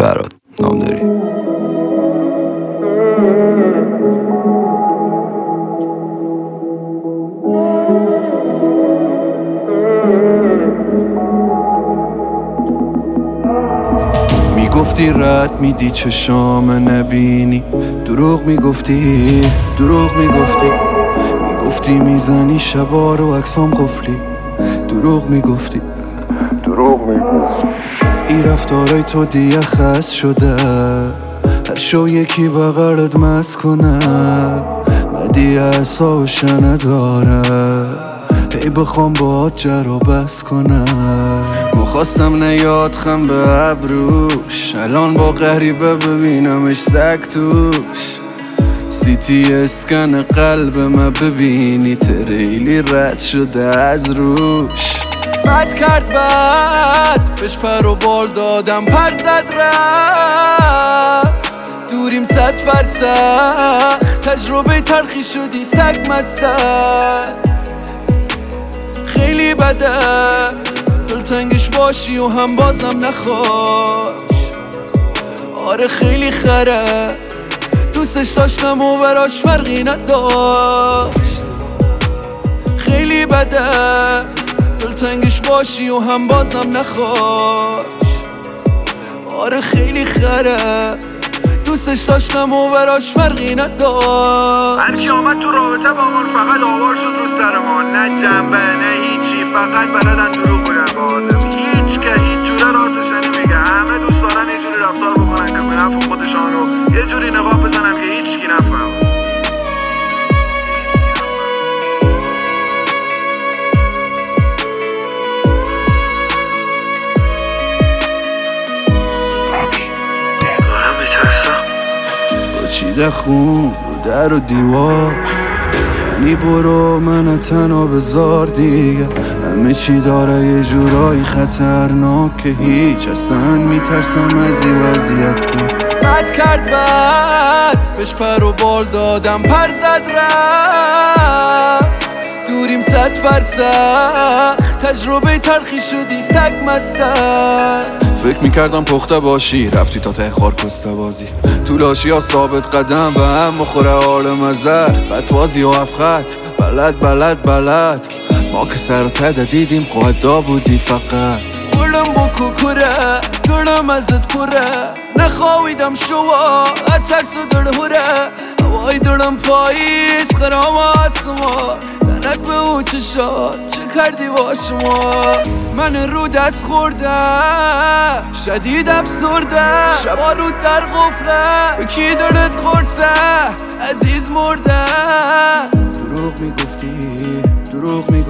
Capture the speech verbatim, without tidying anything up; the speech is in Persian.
فراد نامداری. میگفتی رد میدی چشام نبینی، دروغ میگفتی دروغ میگفتی میگفتی میزنی شبا رو عکسام قفلی، دروغ میگفتی دروغ میگفتی این رفتارای تو دیگه خست شده، هر شو یکی بغرت مست کنم مدی احسا و شنه داره، هی بخوام باهات جر و بس کنم. مخواستم نیاد خم به ابروش، الان با غریبه ببینمش سگ توش، سیتی اسکن قلب من ببینی تریلی رد شده از روش. بد کرد بد بهش پر و بال دادم، پر زد رفت دوریم صد فرسخ، تجربه تلخی شدی سگ مستر. خیلی بده دلتنگش باشی و هم بازم نخواش، آره خیلی خره دوستش داشتم و براش فرقی نداشت. خیلی بده دلتنگش باشی و هم بازم نخواش، آره خیلی خره دوستش داشتم و براش فرقی نداشت. هرکی آمد تو رابطه با من فقط آوار شد رو سر ما، نه جنبه نه هیچی، فقط بلدن دروغ بگن با آدم. هیچ که هیچ جوره راستش نمیگه، همه دوست دارن یه جوری رفتار بکنن که به نفع خودشان رو یه جوری نقاب بزنن که هیچکی نفهم. چیده خون رو در و دیوار، یعنی برو من تنها بذار دیگه، همه چی داره یه جورایی خطرناک که هیچ اصلا میترسم از این وضعیت دی. بد کرد بد بهش پر و بال دادم، پر زد رفت دوریم صد فرسخ، تجربه تلخی شدی سگ مستر. فکر میکردم پخته باشی رفتی تا ته خار کسته بازی، تو لاشی ها ثابت قدم به هم مخوره حال مزر، بدوازی و افخط بلد بلد بلد، ما که سر تده دیدیم قدا بودی فقط. گلم با کوکوره گلم ازت پره، نخواهیدم شوا اترس و درهوره، هوای دلم پاییز خرام آسما، لعنت به او چشات چه کردی با شما. من رو دست خورده شدید افسرده، شبا رو در غفله کی دلت قرصه عزیز مرده. دروغ میگفتی دروغ میگفتی